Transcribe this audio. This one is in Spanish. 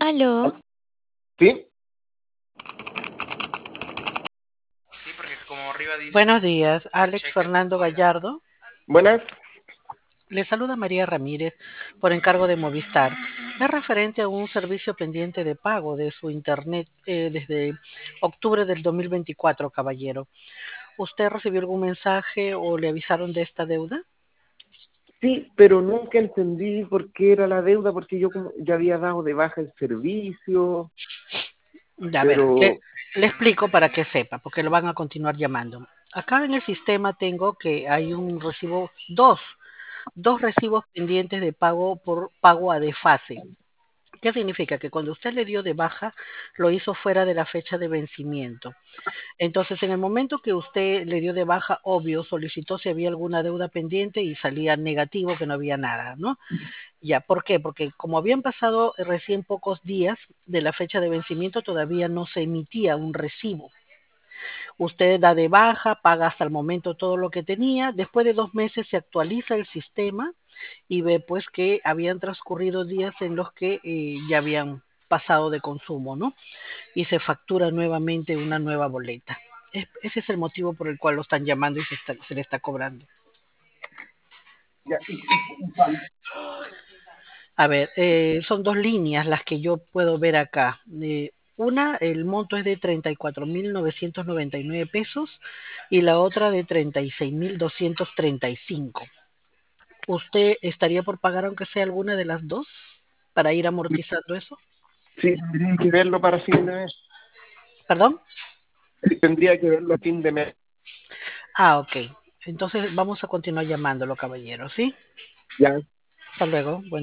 Aló, ¿Sí? Buenos días, Alex Fernando Gallardo. Buenas. Le saluda María Ramírez por encargo de Movistar. Es referente a un servicio pendiente de pago de su internet desde octubre del 2024, caballero. ¿Usted recibió algún mensaje o le avisaron de esta deuda? Sí, pero nunca entendí por qué era la deuda, porque yo como ya había dado de baja el servicio, A ver, pero le explico para que sepa, porque lo van a continuar llamando. Acá en el sistema tengo que hay un recibo, dos recibos pendientes de pago por pago a desfase. ¿Qué significa? Que cuando usted le dio de baja, lo hizo fuera de la fecha de vencimiento. Entonces, en el momento que usted le dio de baja, obvio, solicitó si había alguna deuda pendiente y salía negativo que no había nada, ¿no? Ya, ¿por qué? Porque como habían pasado recién pocos días de la fecha de vencimiento, todavía no se emitía un recibo. Usted da de baja, paga hasta el momento todo lo que tenía, después de 2 meses se actualiza el sistema y ve pues que habían transcurrido días en los que ya habían pasado de consumo, ¿no? Y se factura nuevamente una nueva boleta. Ese es el motivo por el cual lo están llamando y se le está cobrando. ya, A ver, son dos líneas las que yo puedo ver acá. Una, el monto es de 34.999 pesos y la otra de 36.235. ¿Usted estaría por pagar aunque sea alguna de las dos para ir amortizando eso? sí, tendría que verlo para fin de mes. ¿Perdón? Sí, tendría que verlo a fin de mes. Ah, ok. Entonces vamos a continuar llamándolo, caballero, ¿sí? Ya. Hasta luego.